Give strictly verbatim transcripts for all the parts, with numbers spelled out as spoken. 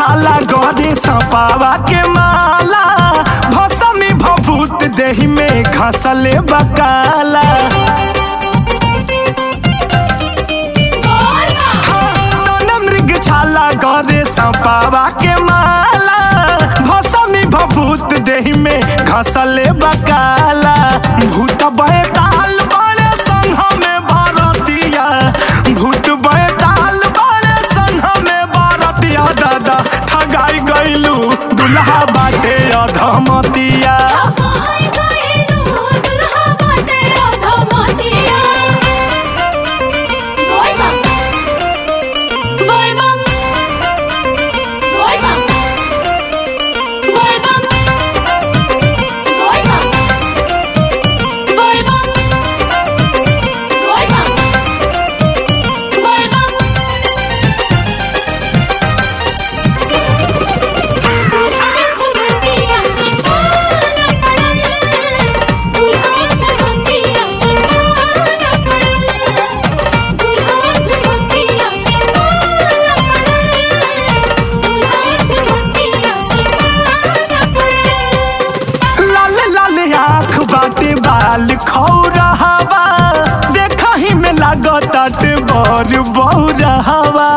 छाला गौरी सपावा के माला भसमी भभूत देहि में घसले बकाला मृग छाला गौरी सपावा के माला भसमी भभूत देहि में घसले बकाला भूत बैताल बड़े संघ में भारतिया भूत बैताल बड़े संघ में भारतिया दादा ठगाई गइलू दुल्हा बाटे अधमतिया बाल खौरहवा देखा ही में लागत बर बौरहवा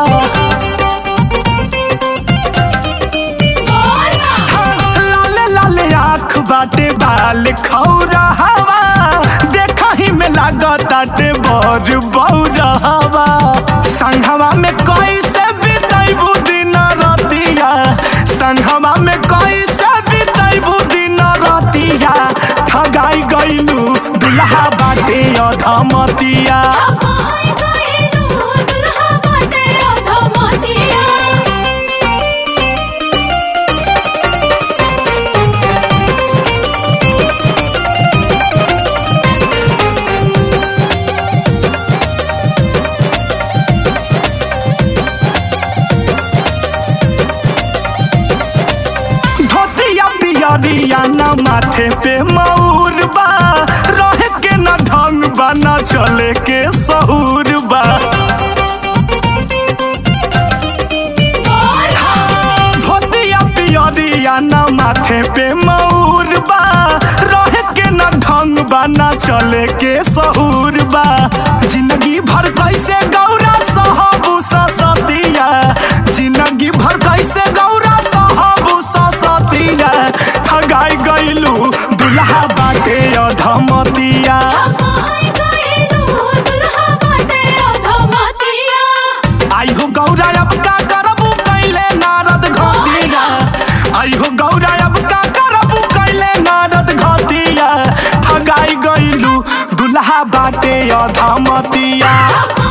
लाल लाल आँख बाटे बाल खौरहवा देखा ही में लागत बर बौरहवा संघवा में कैसे बिताइबू दिन रतिया संघवा में कैसे बिताइबू दिन रतिया ठगाई गइलू दुल्हा बाटे अधमतिया धोतिया पियरिया न माथे पे मऊर बा रहे के न ढंग बा न चले के सहूर बा धोतिया पियरिया न माथे पे मऊर बा रहे के न ढंग बा न चले के सहूर बा जिंदगी भर कैसे गौरा सहबू ससतिया जिंदगी भर कैसे गौरा सहबू ससतिया ठगाई गइलू दुल्हा बाटे अधमतिया आई हो गौरा अब का करबू कैले नारद घटिया आई हो गौरा अब का करबू कैले नारद घटिया ठगाई गइलू दुल्हा बाटे अधमतिया।